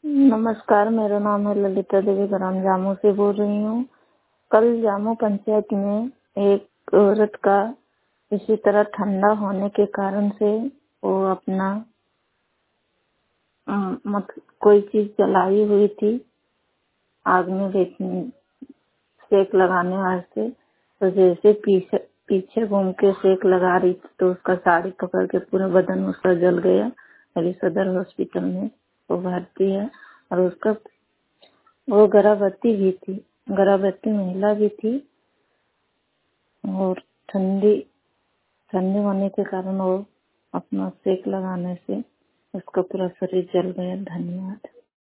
नमस्कार, मेरा नाम है ललिता देवी, ग्राम जामू से बोल रही हूँ। कल जामू पंचायत में एक औरत का इसी तरह ठंडा होने के कारण से वो अपना मतलब कोई चीज जलाई हुई थी आग में सेक लगाने वास्ते। तो जैसे पीछे पीछे घूम के सेक लगा रही थी तो उसका साड़ी पकड़ के पूरा बदन उसका जल गया। अभी सदर हॉस्पिटल में वो भर्ती है और उसका वो गर्भवती महिला भी थी और ठंडी ठंडी होने के कारण वो अपना सेक लगाने से उसका पूरा शरीर जल गया। धन्यवाद।